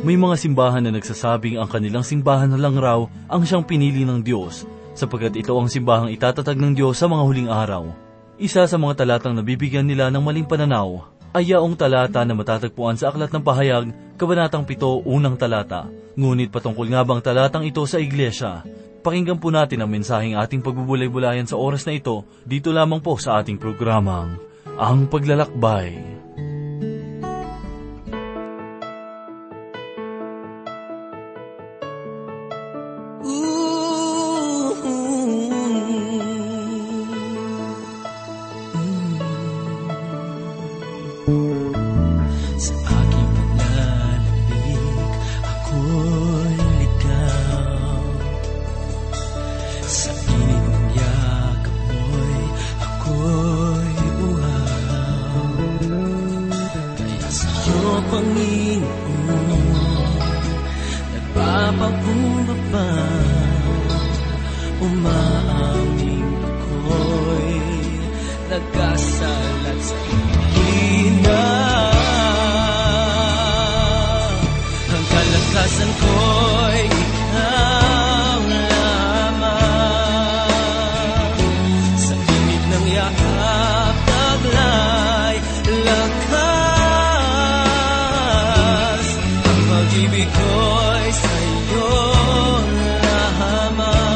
May mga simbahan na nagsasabing ang kanilang simbahan na lang raw ang siyang pinili ng Diyos, sapagkat ito ang simbahang itatatag ng Diyos sa mga huling araw. Isa sa mga talatang nabibigyan nila ng maling pananaw ay yaong talata na matatagpuan sa Aklat ng Pahayag, Kabanatang 7, unang talata. Ngunit patungkol nga bang talatang ito sa iglesia? Pakinggan po natin ang mensaheng ating pagbubulay-bulayan sa oras na ito, dito lamang po sa ating programang, Ang Paglalakbay. Umaaming ako'y nagkasalat sa ina. Ang kalakasan ko'y ikaw lamang. Sa init ng yakap, taglay, lakas. Ang pag-ibig ko'y sa'yo lamang.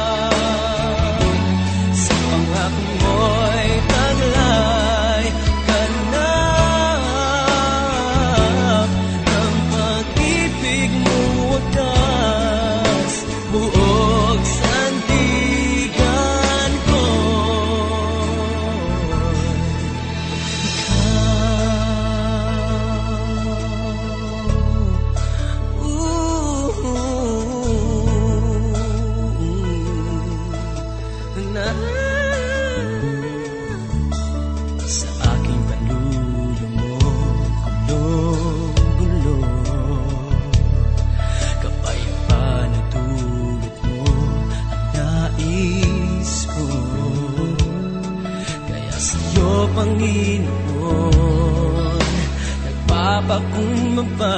Panginoon, nagpapakumbaba,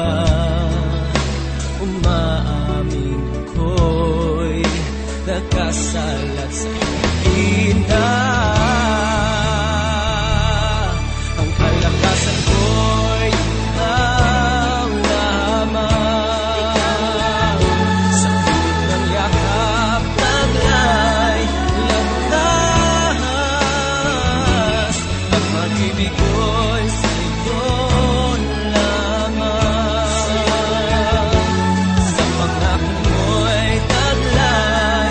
umaamin ako'y nagkasalat sa ina. Ang kalakasan ko'y ikaw lamang. Sa pilit ng yakap, taglay, lakas. Ang pag-ibig ko'y sa'yo lamang. Sa pangako mo'y taglay,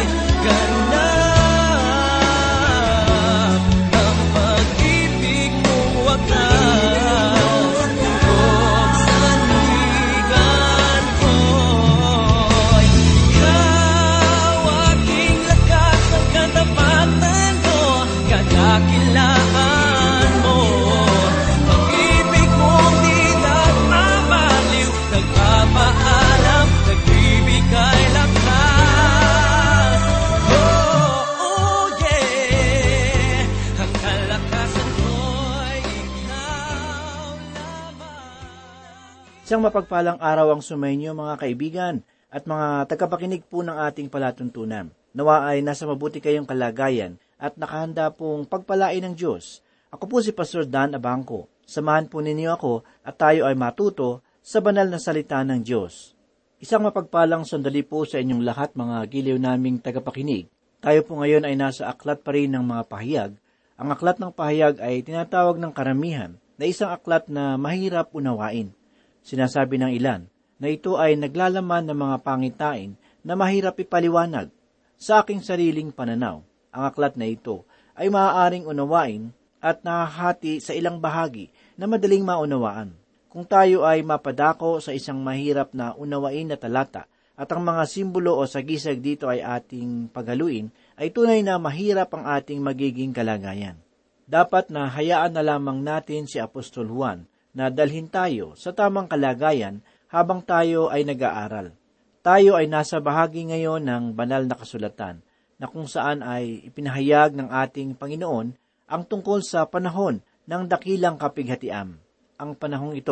ganap. Ang pag-ibig mo wakas, tunog sandigan ko'y ikaw aking lakas, ang katapatan ko, kadakilaan mo. Pag-ibig mong di nagmamaliw, nagpapaalam, nagbibigay lakas. Oh, yeah, ang kalakasan ko'y ikaw lamang. Isang mapagpalang araw ang sumainyo mga kaibigan at mga tagapakinig po ng ating palatuntunan. Nawa ay nasa mabuti kayong kalagayan at nakahanda pong pagpalain ng Diyos. Ako po si Pastor Dan Abangco. Samahan po ninyo ako at tayo ay matuto sa banal na salita ng Diyos. Isang mapagpalang sandali po sa inyong lahat mga giliw naming tagapakinig. Tayo po ngayon ay nasa aklat pa rin ng mga pahayag. Ang aklat ng pahayag ay tinatawag ng karamihan na isang aklat na mahirap unawain. Sinasabi ng ilan na ito ay naglalaman ng mga pangitain na mahirap ipaliwanag. Sa aking sariling pananaw, ang aklat na ito ay maaaring unawain at nahahati sa ilang bahagi na madaling maunawaan. Kung tayo ay mapadako sa isang mahirap na unawain na talata at ang mga simbolo o sagisag dito ay ating paghaluin, ay tunay na mahirap ang ating magiging kalagayan. Dapat na hayaan na lamang natin si Apostol Juan na dalhin tayo sa tamang kalagayan habang tayo ay nag-aaral. Tayo ay nasa bahagi ngayon ng banal na kasulatan na kung saan ay ipinahayag ng ating Panginoon ang tungkol sa panahon ng dakilang kapighatian. Ang panahong ito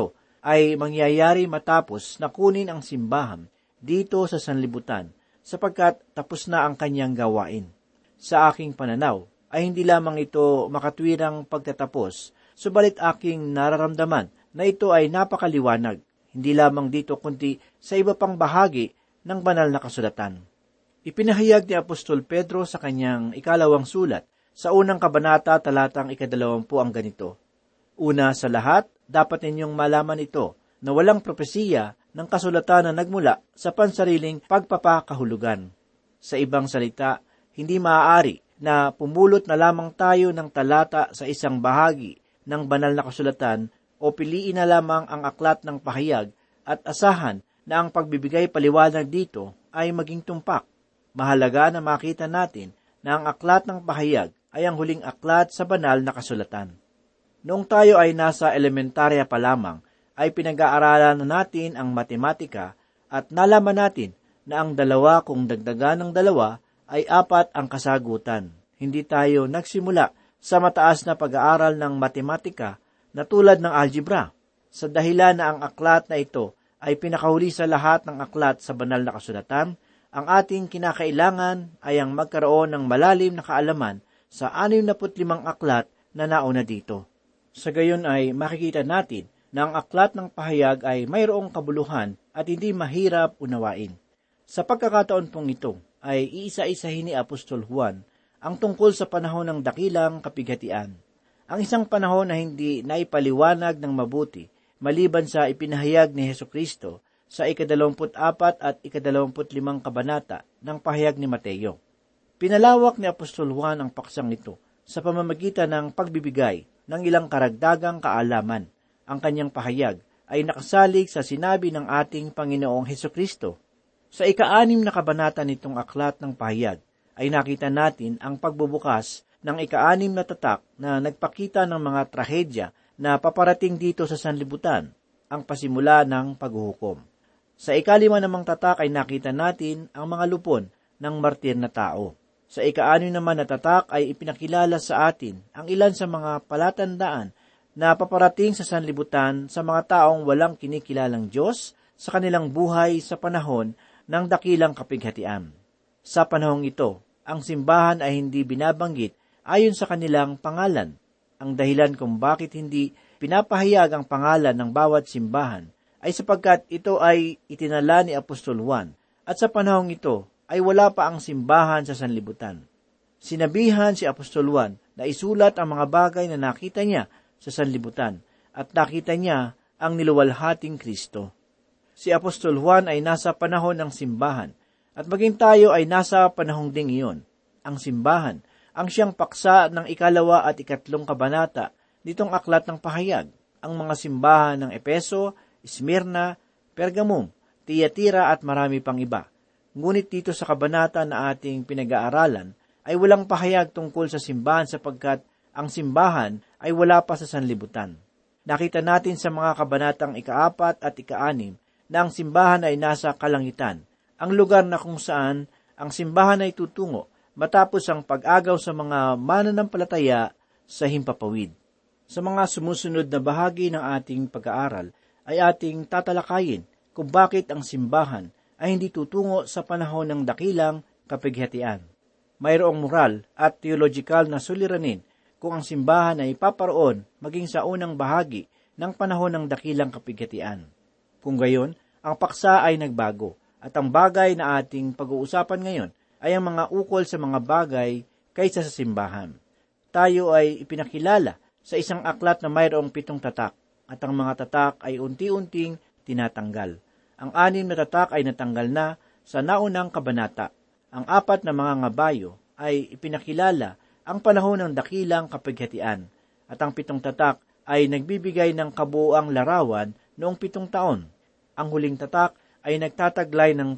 ay mangyayari matapos na kunin ang simbahan dito sa sanlibutan, sapagkat tapos na ang kanyang gawain. Sa aking pananaw, ay hindi lamang ito makatwirang pagtatapos, subalit aking nararamdaman na ito ay napakaliwanag, hindi lamang dito kundi sa iba pang bahagi ng banal na kasulatan. Ipinahayag ni Apostol Pedro sa kanyang 2 sulat, sa unang kabanata talatang 20 ang ganito, "Una sa lahat, dapat ninyong malaman ito, na walang propesiya ng kasulatan na nagmula sa pansariling pagpapakahulugan. Sa ibang salita, hindi maaari na pumulot na lamang tayo ng talata sa isang bahagi ng banal na kasulatan o piliin na lamang ang aklat ng pahayag at asahan na ang pagbibigay paliwanag dito ay maging tumpak. Mahalaga na makita natin na ang aklat ng pahayag ay ang huling aklat sa banal na kasulatan. Noong tayo ay nasa elementarya pa lamang, ay pinag-aaralan na natin ang matematika at nalaman natin na ang 2 kung dagdagan ng 2 ay 4 ang kasagutan. Hindi tayo nagsimula sa mataas na pag-aaral ng matematika na tulad ng algebra, sa dahilan na ang aklat na ito ay pinakahuli sa lahat ng aklat sa banal na kasulatan. Ang ating kinakailangan ay ang magkaroon ng malalim na kaalaman sa 65 aklat na nauna dito. Sa gayon ay makikita natin na ang aklat ng pahayag ay mayroong kabuluhan at hindi mahirap unawain. Sa pagkakataon pong ito ay iisa-isahin ni Apostol Juan ang tungkol sa panahon ng dakilang kapighatian. Ang isang panahon na hindi naipaliwanag ng mabuti maliban sa ipinahayag ni Hesukristo sa 24 at 25 kabanata ng pahayag ni Mateo. Pinalawak ni Apostol Juan ang paksang ito sa pamamagitan ng pagbibigay ng ilang karagdagang kaalaman. Ang kanyang pahayag ay nakasalig sa sinabi ng ating Panginoong Hesukristo. Sa 6 na kabanata nitong aklat ng pahayag ay nakita natin ang pagbubukas ng 6 na tatak na nagpakita ng mga trahedya na paparating dito sa sanlibutan, ang pasimula ng paghuhukom. Sa 5 namang tatak ay nakita natin ang mga lupon ng martir na tao. Sa 6 naman na tatak ay ipinakilala sa atin ang ilan sa mga palatandaan na paparating sa sanlibutan sa mga taong walang kinikilalang Diyos sa kanilang buhay sa panahon ng dakilang kapighatian. Sa panahong ito, ang simbahan ay hindi binabanggit ayon sa kanilang pangalan. Ang dahilan kung bakit hindi pinapahayag ang pangalan ng bawat simbahan ay sapagkat ito ay itinala ni Apostol Juan at sa panahong ito ay wala pa ang simbahan sa sanlibutan. Sinabihan si Apostol Juan na isulat ang mga bagay na nakita niya sa sanlibutan at nakita niya ang niluwalhating Kristo. Si Apostol Juan ay nasa panahon ng simbahan at maging tayo ay nasa panahong ding iyon. Ang simbahan ang siyang paksa ng 2 at 3 kabanata nitong aklat ng pahayag. Ang mga simbahan ng Epeso, Smyrna, Pergamum, Thyatira at marami pang iba. Ngunit dito sa kabanata na ating pinag-aaralan ay walang pahayag tungkol sa simbahan sapagkat ang simbahan ay wala pa sa sanlibutan. Nakita natin sa mga kabanatang 4 at 6 na ang simbahan ay nasa kalangitan, ang lugar na kung saan ang simbahan ay tutungo matapos ang pag-agaw sa mga mananampalataya sa himpapawid. Sa mga sumusunod na bahagi ng ating pag-aaral ay ating tatalakayin kung bakit ang simbahan ay hindi tutungo sa panahon ng dakilang kapighatian. Mayroong moral at theological na suliranin kung ang simbahan ay paparoon maging sa unang bahagi ng panahon ng dakilang kapighatian. Kung gayon, ang paksa ay nagbago at ang bagay na ating pag-uusapan ngayon ay ang mga ukol sa mga bagay kaysa sa simbahan. Tayo ay ipinakilala sa isang aklat na mayroong 7 tatak at ang mga tatak ay unti-unting tinatanggal. Ang 6 na tatak ay natanggal na sa naunang kabanata. Ang 4 na mga ngabayo ay ipinakilala ang panahon ng dakilang kapighatian at ang 7 tatak ay nagbibigay ng kabuuang larawan noong 7 taon. Ang huling tatak ay nagtataglay ng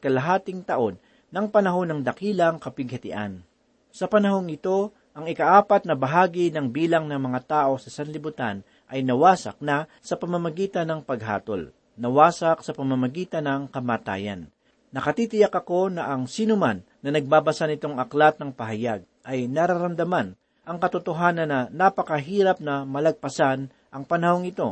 3.5 taon ng panahon ng dakilang kapighatian. Sa panahong ito, ang 4 na bahagi ng bilang ng mga tao sa sanlibutan ay nawasak na sa pamamagitan ng paghatol, nawasak sa pamamagitan ng kamatayan. Nakatitiyak ako na ang sinuman na nagbabasa nitong aklat ng pahayag ay nararamdaman ang katotohanan na napakahirap na malagpasan ang panahong ito.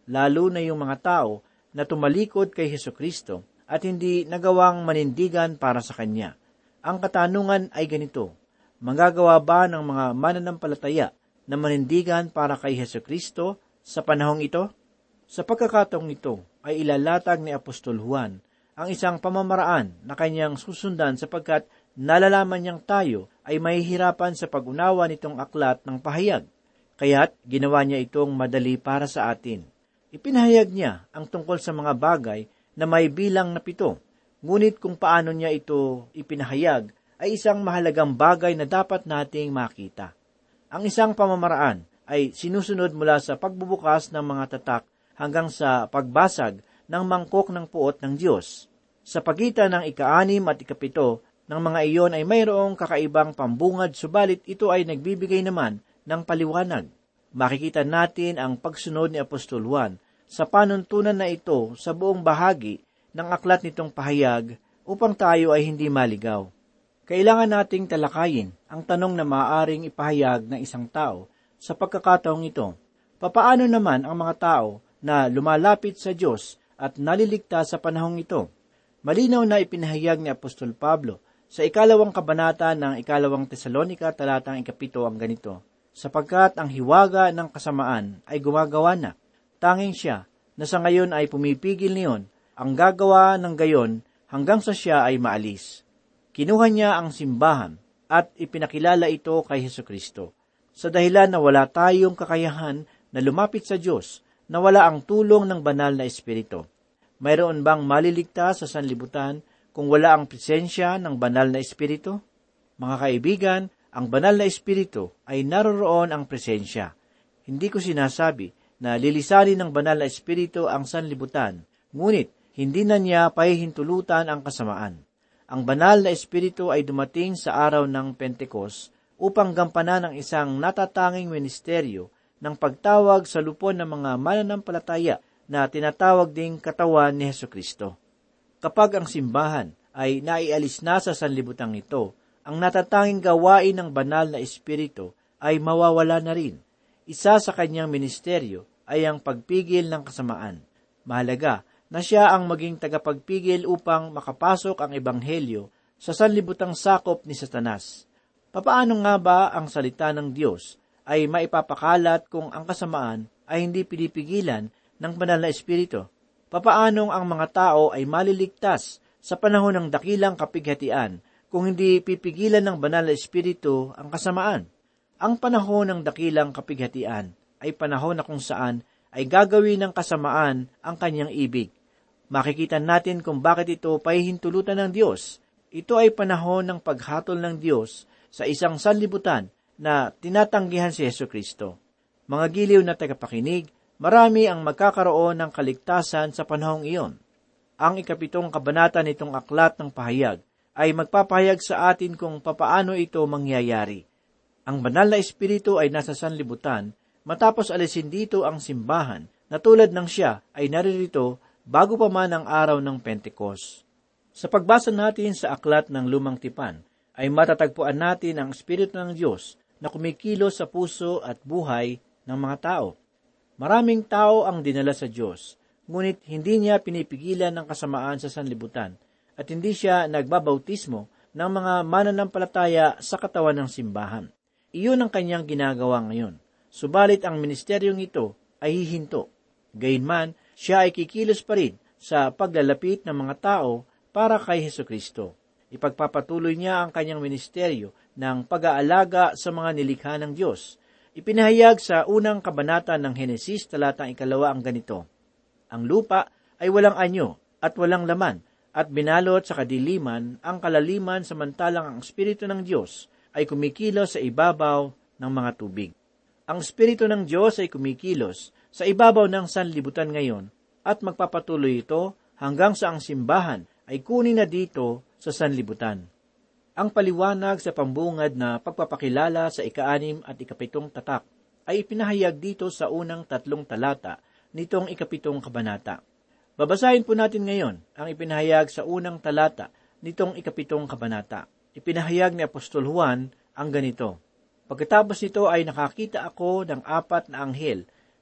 lalo na yung mga tao na tumalikod kay Hesukristo at hindi nagawang manindigan para sa Kanya. Ang katanungan ay ganito, magagawa ba ng mga mananampalataya na manindigan para kay Hesukristo sa panahong ito? Sa pagkakataong ito ay ilalatag ni Apostol Juan ang isang pamamaraan na kanyang susundan sapagkat nalalaman niyang tayo ay mahihirapan sa pag-unawa nitong aklat ng pahayag. Kaya't ginawa niya itong madali para sa atin. Ipinahayag niya ang tungkol sa mga bagay na may bilang na 7. Ngunit kung paano niya ito ipinahayag ay isang mahalagang bagay na dapat nating makita. Ang isang pamamaraan ay sinusunod mula sa pagbubukas ng mga tatak hanggang sa pagbasag ng mangkok ng puot ng Diyos. Sa pagitan ng ika-6 at ika-7 ng mga iyon ay mayroong kakaibang pambungad, subalit ito ay nagbibigay naman ng paliwanag. Makikita natin ang pagsunod ni Apostol Juan sa panuntunan na ito sa buong bahagi ng aklat nitong pahayag upang tayo ay hindi maligaw. Kailangan nating talakayin ang tanong na maaaring ipahayag ng isang tao sa pagkakataong ito. Papaano naman ang mga tao na lumalapit sa Diyos at naliligtas sa panahong ito? Malinaw na ipinahayag ni Apostol Pablo sa 2 kabanata ng 2 Tesalonika talatang 7 ang ganito, sapagkat ang hiwaga ng kasamaan ay gumagawa na. Tanging siya na sa ngayon ay pumipigil niyon ang gagawa ng gayon hanggang sa siya ay maalis. Kinuha niya ang simbahan at ipinakilala ito kay Hesukristo. Sa dahilan na wala tayong kakayahan na lumapit sa Diyos, na wala ang tulong ng banal na Espiritu. Mayroon bang maliligtas sa sanlibutan kung wala ang presensya ng banal na Espiritu? Mga kaibigan, ang banal na Espiritu ay naroroon ang presensya. Hindi ko sinasabi na lilisanin ng banal na Espiritu ang sanlibutan, ngunit hindi na niya pahihintulutan ang kasamaan. Ang banal na Espiritu ay dumating sa araw ng Pentecost upang gampanan ang isang natatanging ministeryo ng pagtawag sa lupon ng mga mananampalataya na tinatawag ding katawan ni Hesukristo. Kapag ang simbahan ay naialis na sa sanlibutan ito, ang natatanging gawain ng banal na Espiritu ay mawawala na rin. Isa sa kanyang ministeryo ay ang pagpigil ng kasamaan. Mahalaga na siya ang maging tagapagpigil upang makapasok ang ebanghelyo sa sanlibutang sakop ni Satanas. Papaano nga ba ang salita ng Diyos ay maipapakalat kung ang kasamaan ay hindi pinipigilan ng banal na Espiritu? Papaanong ang mga tao ay maliligtas sa panahon ng dakilang kapighatian kung hindi pipigilan ng banal na Espiritu ang kasamaan? Ang panahon ng dakilang kapighatian ay panahon na kung saan ay gagawin ng kasamaan ang kanyang ibig. Makikita natin kung bakit ito pahihintulutan ng Diyos. Ito ay panahon ng paghatol ng Diyos sa isang sanlibutan na tinatanggihan si Hesukristo. Mga giliw na tagapakinig, marami ang magkakaroon ng kaligtasan sa panahong iyon. Ang 7 kabanata nitong aklat ng pahayag ay magpapahayag sa atin kung papaano ito mangyayari. Ang banal na Espiritu ay nasa sanlibutan matapos alisin dito ang simbahan na tulad ng siya ay naririto bago pa man ang araw ng Pentecost. Sa pagbasa natin sa aklat ng Lumang Tipan, ay matatagpuan natin ang Espiritu ng Diyos na kumikilos sa puso at buhay ng mga tao. Maraming tao ang dinala sa Diyos, ngunit hindi niya pinipigilan ang kasamaan sa sanlibutan at hindi siya nagbabautismo ng mga mananampalataya sa katawan ng simbahan. Iyon ang kanyang ginagawa ngayon. Subalit ang ministeryong ito ay hihinto. Gayunman, siya ay kikilos pa rin sa paglalapit ng mga tao para kay Hesukristo. Ipagpapatuloy niya ang kanyang ministeryo ng pag-aalaga sa mga nilikha ng Diyos. Ipinahayag sa 1 kabanata ng Henesis talatang 2 ang ganito, ang lupa ay walang anyo at walang laman, at binalot sa kadiliman ang kalaliman samantalang ang Espiritu ng Diyos ay kumikilos sa ibabaw ng mga tubig. Ang Espiritu ng Diyos ay kumikilos sa ibabaw ng sanlibutan ngayon at magpapatuloy ito hanggang sa ang simbahan ay kunin na dito sa sanlibutan. Ang paliwanag sa pambungad na pagpapakilala sa 6 at 7 tatak ay ipinahayag dito sa unang 3 talata nitong 7 kabanata. Babasahin po natin ngayon ang ipinahayag sa unang talata nitong 7 kabanata. Ipinahayag ni Apostol Juan ang ganito, pagkatapos nito ay nakakita ako ng 4 na anghel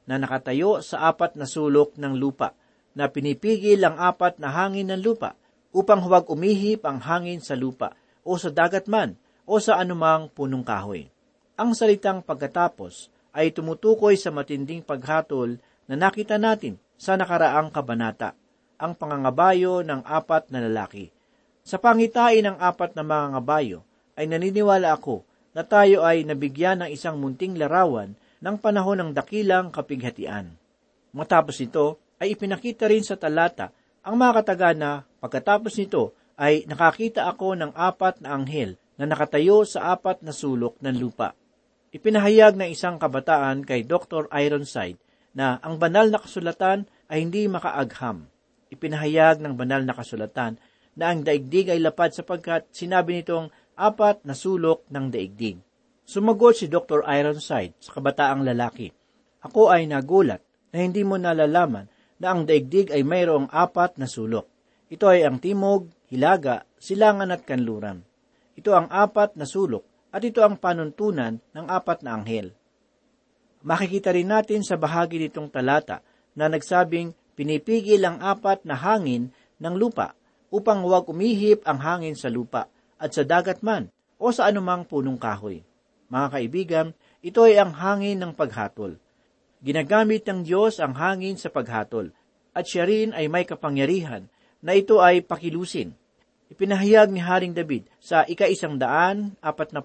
na nakatayo sa 4 na sulok ng lupa, na pinipigil ang 4 na hangin ng lupa, upang huwag umihip ang hangin sa lupa, o sa dagat man, o sa anumang punong kahoy. Ang salitang pagkatapos ay tumutukoy sa matinding paghatol na nakita natin sa nakaraang kabanata, ang pangangabayo ng 4 na lalaki. Sa pangitain ng 4 na mga ngabayo, ay naniniwala ako na tayo ay nabigyan ng isang munting larawan ng panahon ng dakilang kapighatian. Matapos ito, ay ipinakita rin sa talata ang mga katagana. Pagkatapos nito, ay nakakita ako ng 4 na anghel na nakatayo sa 4 na sulok ng lupa. Ipinahayag ng isang kabataan kay Dr. Ironside na ang banal na kasulatan ay hindi makaagham. Ipinahayag ng banal na kasulatan na ang daigdig ay lapad sapagkat sinabi nitong 4 na sulok ng daigdig. Sumagot si Dr. Ironside sa kabataang lalaki, "Ako ay nagulat na hindi mo nalalaman na ang daigdig ay mayroong 4 na sulok. Ito ay ang timog, hilaga, silangan at kanluran. Ito ang 4 na sulok at ito ang panuntunan ng 4 na anghel." Makikita rin natin sa bahagi nitong talata na nagsabing pinipigil ang 4 na hangin ng lupa upang huwag umihip ang hangin sa lupa at sa dagat man o sa anumang punong kahoy. Mga kaibigan, ito ay ang hangin ng paghatol. Ginagamit ng Diyos ang hangin sa paghatol at siya rin ay may kapangyarihan na ito ay pakilusin. Ipinahayag ni Haring David sa 148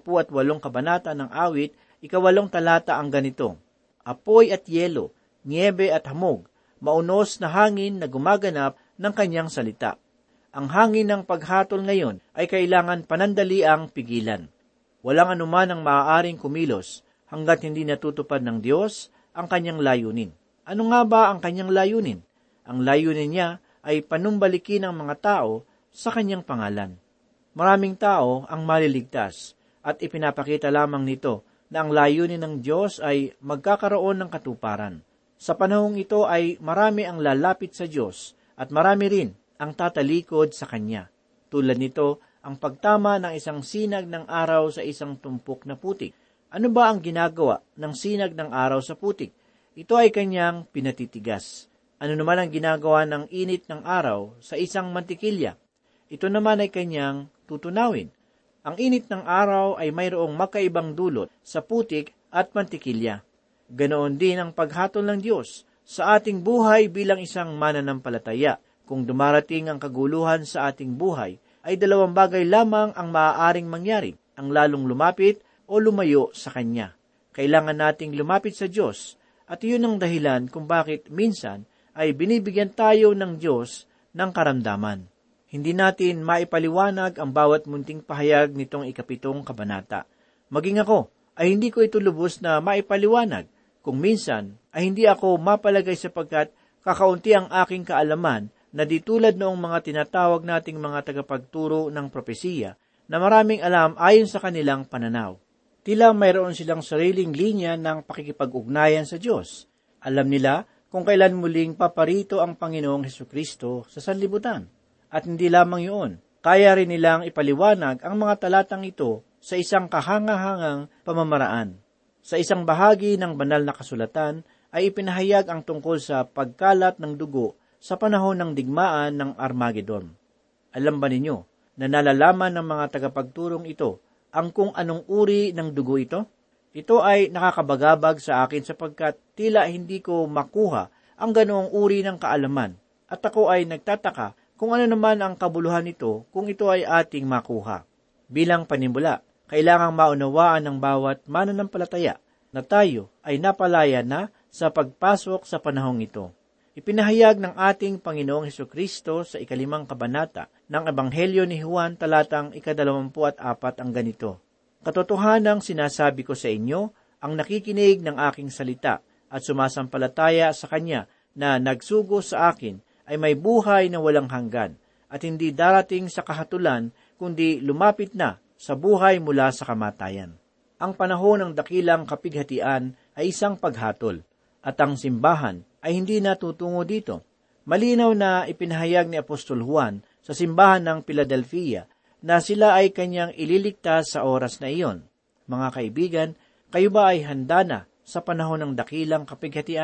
kabanata ng awit, 8 talata ang ganito, "Apoy at yelo, niebe at hamog, maunos na hangin na gumaganap ng kanyang salita." Ang hangin ng paghatol ngayon ay kailangan panandaliang pigilan. Walang anuman ang maaaring kumilos hanggat hindi natutupad ng Diyos ang kanyang layunin. Ano nga ba ang kanyang layunin? Ang layunin niya ay panumbalikin ang mga tao sa kanyang pangalan. Maraming tao ang maliligtas at ipinapakita lamang nito na ang layunin ng Diyos ay magkakaroon ng katuparan. Sa panahong ito ay marami ang lalapit sa Diyos at marami rin ang tatalikod sa Kanya. Tulad nito, ang pagtama ng isang sinag ng araw sa isang tumpok na putik. Ano ba ang ginagawa ng sinag ng araw sa putik? Ito ay kanyang pinatitigas. Ano naman ang ginagawa ng init ng araw sa isang mantikilya? Ito naman ay kanyang tutunawin. Ang init ng araw ay mayroong magkaibang dulot sa putik at mantikilya. Ganoon din ang paghatol ng Diyos sa ating buhay bilang isang mananampalataya. Kung dumarating ang kaguluhan sa ating buhay, ay 2 bagay lamang ang maaaring mangyari, ang lalong lumapit o lumayo sa Kanya. Kailangan nating lumapit sa Diyos, at iyon ang dahilan kung bakit minsan ay binibigyan tayo ng Diyos ng karamdaman. Hindi natin maipaliwanag ang bawat munting pahayag nitong 7 kabanata. Maging ako ay hindi ko ito lubos na maipaliwanag, kung minsan ay hindi ako mapalagay sapagkat kakaunti ang aking kaalaman na di tulad noong mga tinatawag nating mga tagapagturo ng propesiya na maraming alam ayon sa kanilang pananaw. Tila mayroon silang sariling linya ng pakikipag-ugnayan sa Diyos. Alam nila kung kailan muling paparito ang Panginoong Hesukristo sa sanlibutan. At hindi lamang yun, kaya rin nilang ipaliwanag ang mga talatang ito sa isang kahanga-hangang pamamaraan. Sa isang bahagi ng banal na kasulatan ay ipinahayag ang tungkol sa pagkalat ng dugo sa panahon ng digmaan ng Armageddon. Alam ba ninyo na nalalaman ng mga tagapagturong ito ang kung anong uri ng dugo ito? Ito ay nakakabagabag sa akin sapagkat tila hindi ko makuha ang ganoong uri ng kaalaman at ako ay nagtataka kung ano naman ang kabuluhan nito kung ito ay ating makuha. Bilang panimula, kailangang maunawaan ng bawat mananampalataya na tayo ay napalaya na sa pagpasok sa panahong ito. Ipinahayag ng ating Panginoong Hesukristo sa 5 kabanata ng Ebanghelyo ni Juan talatang 24 ang ganito, "Katotohanang sinasabi ko sa inyo, ang nakikinig ng aking salita at sumasampalataya sa Kanya na nagsugo sa akin ay may buhay na walang hanggan at hindi darating sa kahatulan kundi lumapit na sa buhay mula sa kamatayan." Ang panahon ng dakilang kapighatian ay isang paghatol at ang simbahan ay hindi natutungo dito. Malinaw na ipinahayag ni Apostol Juan sa simbahan ng Philadelphia na sila ay kanyang ililigtas sa oras na iyon. Mga kaibigan, kayo ba ay handa na sa panahon ng dakilang kapighatian?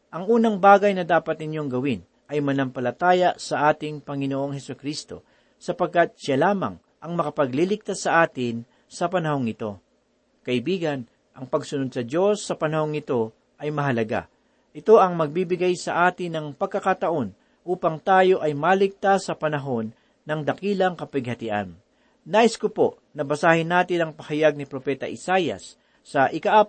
Ang unang bagay na dapat ninyong gawin ay manampalataya sa ating Panginoong Hesukristo, sapagkat siya lamang ang makapagliligtas sa atin sa panahong ito. Kaibigan, ang pagsunod sa Diyos sa panahong ito ay mahalaga. Ito ang magbibigay sa atin ng pagkakataon upang tayo ay maligtas sa panahon ng dakilang kapighatian. Nais ko po na basahin natin ang pahayag ni Propeta Isaias sa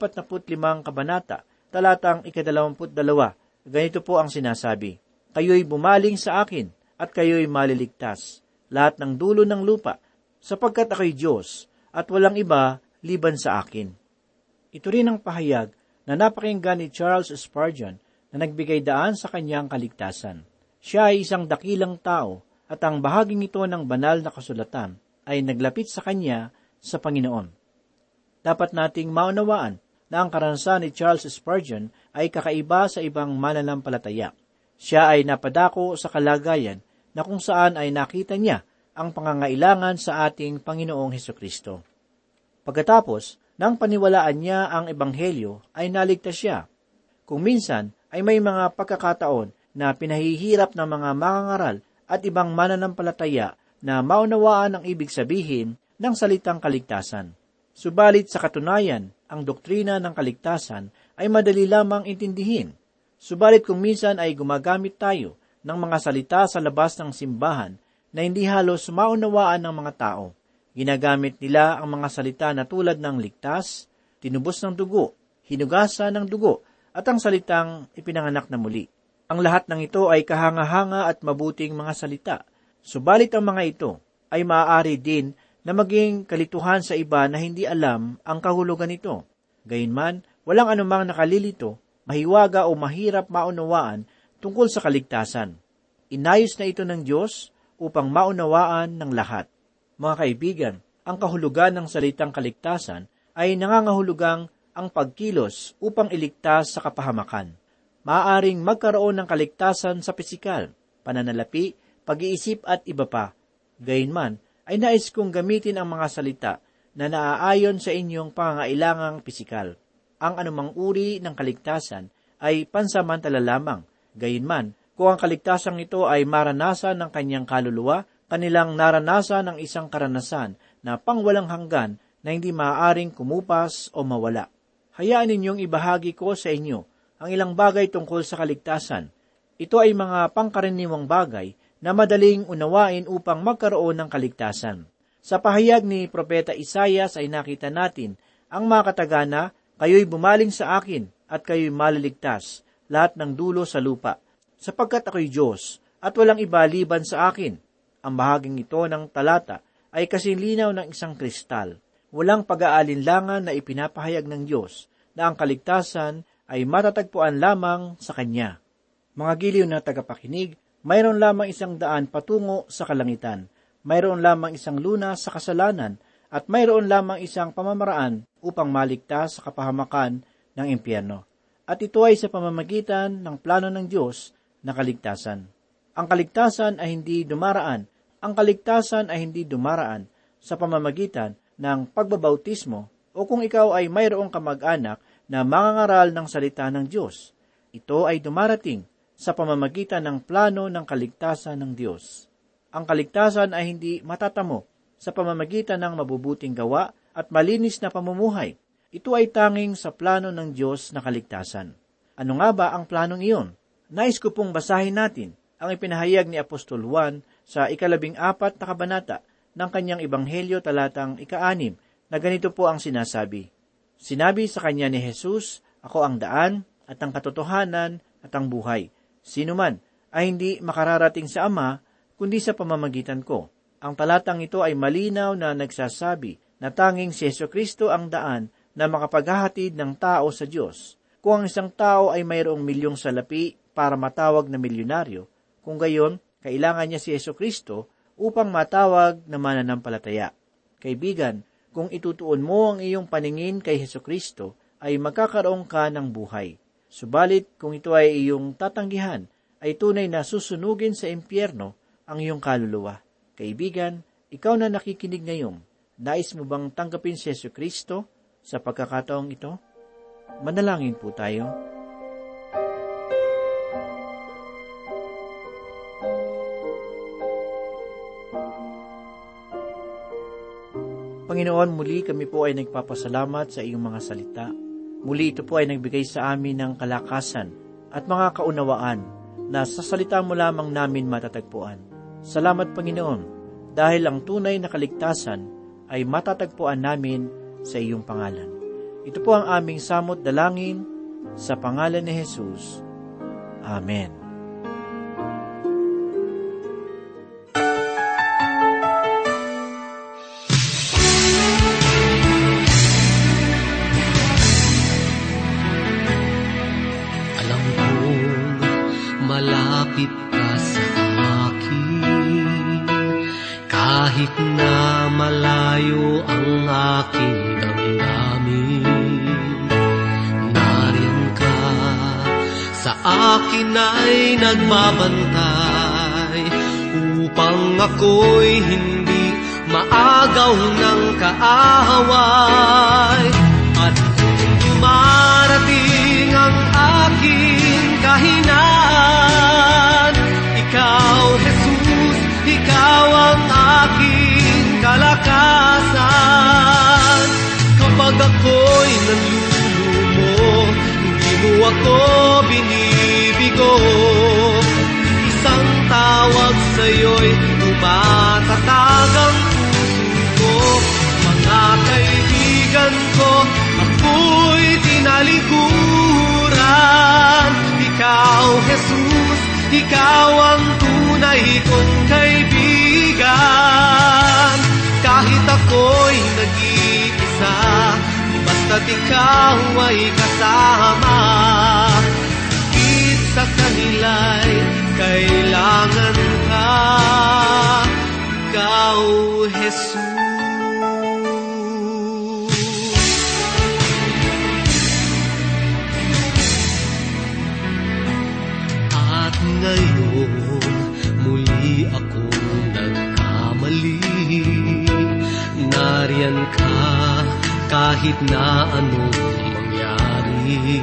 45 kabanata, talatang 22. Ganito po ang sinasabi, "Kayo'y bumaling sa akin, at kayo'y maliligtas, lahat ng dulo ng lupa, sapagkat ako'y Diyos, at walang iba liban sa akin." Ito rin ang pahayag na napakinggan ni Charles Spurgeon na nagbigay daan sa kanyang kaligtasan. Siya ay isang dakilang tao, at ang bahaging ito ng banal na kasulatan ay naglapit sa kanya sa Panginoon. Dapat nating maunawaan na ang karanasan ni Charles Spurgeon ay kakaiba sa ibang mananampalataya. Siya ay napadako sa kalagayan na kung saan ay nakita niya ang pangangailangan sa ating Panginoong Hesukristo. Pagkatapos ng paniwalaan niya ang Ebanghelyo, ay naligtas siya. Kung minsan ay may mga pagkakataon na pinahihirap ng mga mangangaral at ibang mananampalataya na maunawaan ang ibig sabihin ng salitang kaligtasan. Subalit sa katunayan, ang doktrina ng kaligtasan ay madali lamang intindihin. Subalit kung minsan ay gumagamit tayo ng mga salita sa labas ng simbahan na hindi halos maunawaan ng mga tao. Ginagamit nila ang mga salita na tulad ng ligtas, tinubos ng dugo, hinugasan ng dugo, at ang salitang ipinanganak na muli. Ang lahat ng ito ay kahanga-hanga at mabuting mga salita. Subalit ang mga ito ay maaari din na maging kalituhan sa iba na hindi alam ang kahulugan nito. Gayunman, walang anumang nakalilito, mahiwaga o mahirap maunawaan tungkol sa kaligtasan. Inayos na ito ng Diyos upang maunawaan ng lahat. Mga kaibigan, ang kahulugan ng salitang kaligtasan ay nangangahulugang ang pagkilos upang iligtas sa kapahamakan. Maaaring magkaroon ng kaligtasan sa pisikal, pananalapi, pag-iisip at iba pa. Gayunman, ay nais kong gamitin ang mga salita na naaayon sa inyong pangangailangang pisikal. Ang anumang uri ng kaligtasan ay pansamantala lamang. Gayunman, kung ang kaligtasan ito ay maranasan ng kanyang kaluluwa, kanilang naranasan ng isang karanasan na pangwalang hanggan na hindi maaaring kumupas o mawala. Hayaan ninyong ibahagi ko sa inyo ang ilang bagay tungkol sa kaligtasan. Ito ay mga pangkaraniwang bagay na madaling unawain upang magkaroon ng kaligtasan. Sa pahayag ni Propeta Isaias ay nakita natin ang mga katagana, "Kayo'y bumaling sa akin at kayo'y maliligtas, lahat ng dulo sa lupa, sapagkat ako'y Diyos at walang iba liban sa akin." Ang bahaging ito ng talata ay kasing linaw ng isang kristal. Walang pag-aalinlangan na ipinapahayag ng Diyos na ang kaligtasan ay matatagpuan lamang sa Kanya. Mga giliw na tagapakinig, mayroon lamang isang daan patungo sa kalangitan, mayroon lamang isang lunas sa kasalanan, at mayroon lamang isang pamamaraan upang maligtas sa kapahamakan ng impyerno. At ito ay sa pamamagitan ng plano ng Diyos na kaligtasan. Ang kaligtasan ay hindi dumaraan. Ang kaligtasan ay hindi dumaraan sa pamamagitan ng pagbabautismo o kung ikaw ay mayroong kamag-anak na mangangaral ng salita ng Diyos. Ito ay dumarating sa pamamagitan ng plano ng kaligtasan ng Diyos. Ang kaligtasan ay hindi matatamo sa pamamagitan ng mabubuting gawa at malinis na pamumuhay. Ito ay tanging sa plano ng Diyos na kaligtasan. Ano nga ba ang planong iyon? Nais ko pong basahin natin ang ipinahayag ni Apostol Juan sa 14 na kabanata ng kanyang Ebanghelyo talatang 6 na ganito po ang sinasabi. Sinabi sa kanya ni Jesus, "Ako ang daan at ang katotohanan at ang buhay. Sino man ay hindi makararating sa Ama kundi sa pamamagitan ko." Ang talatang ito ay malinaw na nagsasabi na tanging si Jesucristo ang daan na makapaghahatid ng tao sa Diyos. Kung ang isang tao ay mayroong milyong salapi para matawag na milyonaryo, kung gayon, kailangan niya si Jesucristo upang matawag na mananampalataya. Kaibigan, kung itutuon mo ang iyong paningin kay Jesucristo, ay magkakaroon ka ng buhay. Subalit, kung ito ay iyong tatanggihan, ay tunay na susunugin sa impyerno ang iyong kaluluwa. Kaibigan, ikaw na nakikinig ngayon, nais mo bang tanggapin si Jesucristo sa pagkakataong ito? Manalangin po tayo. Panginoon, muli kami po ay nagpapasalamat sa iyong mga salita. Muli ito po ay nagbigay sa amin ng kalakasan at mga kaunawaan na sa salita mo lamang namin matatagpuan. Salamat, Panginoon, dahil ang tunay na kaligtasan ay matatagpuan namin sa iyong pangalan. Ito po ang aming samot dalangin sa pangalan ni Jesus. Amen. Alam kong malapit ka sa akin, kahit na malayo ang aking damdamin. Nariyan ka, sa akin ay nagbabantay, upang ako'y hindi maagaw ng kaaway. At kung dumarating ang aking kahinaan, ikaw, Jesus, ikaw ang aking kalakasan. Kapag ako'y nalulumo, hindi mo ako binibigo. Isang tawag sa'yo'y tumatatag ang puso ko. Mga kaibigan ko, ako'y tinalikuran. Ikaw, Jesus, ikaw ang tunay kong kaibigan. Kahit ako'y nag-iisa, basta't ikaw ay kasama. Higit sa kanila'y kailangan ka, ikaw, Jesus. At ngayon, muli akong nagkamali. Nariyan ka, kahit na anong mangyari.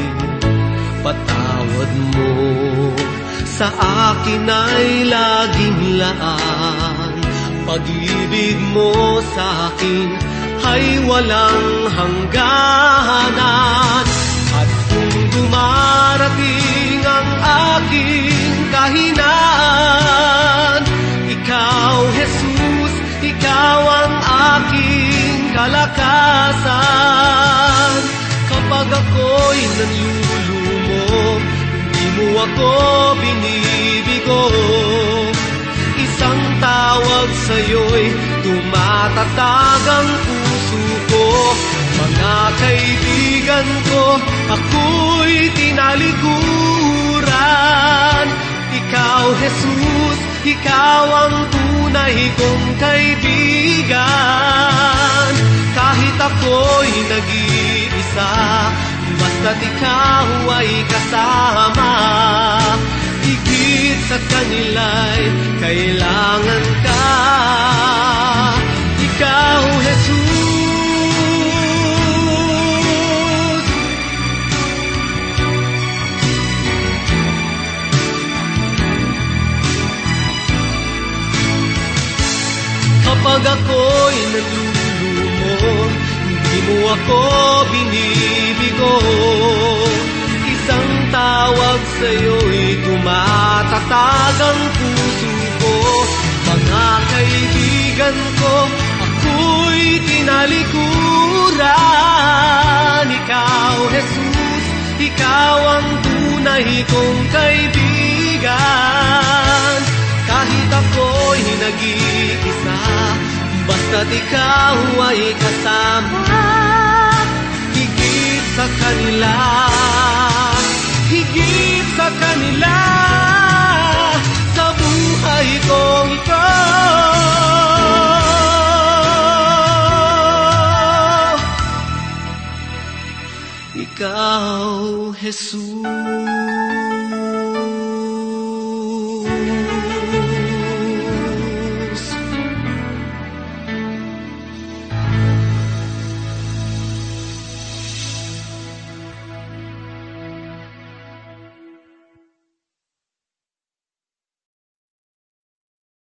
Patawad mo sa akin ay laging laan. Pag-ibig mo sa akin ay walang hangganan. At kung dumarating ang aking kahinaan, ikaw, Jesus, ikaw ang aking kalakasan. Kapag ako'y nanlulumo, di mo ako binibigo. Isang tawag sa'yo'y tumatatag ang puso ko. Mga kaibigan ko, ako'y tinalikuran. Ikaw, Jesus, ikaw ang tunay kong kaibigan. Kahit ako'y nag-iisa, basta't ikaw ay kasama. Higit sa kanila'y kailangan ka, ikaw, Jesus. Kapag ako'y nalulumo, hindi mo ako binibigo. Isang tawag sa'yo'y tumatatag ang puso ko. Mga kaibigan ko, ako'y tinalikuran. Ikaw, Jesus, ikaw ang tunay kong kaibigan. Kahit ako'y nag-iisa, basta't ikaw ay kasama. Higit sa kanila, higit sa kanila, sa buhay kong ito. Ikaw, Jesus.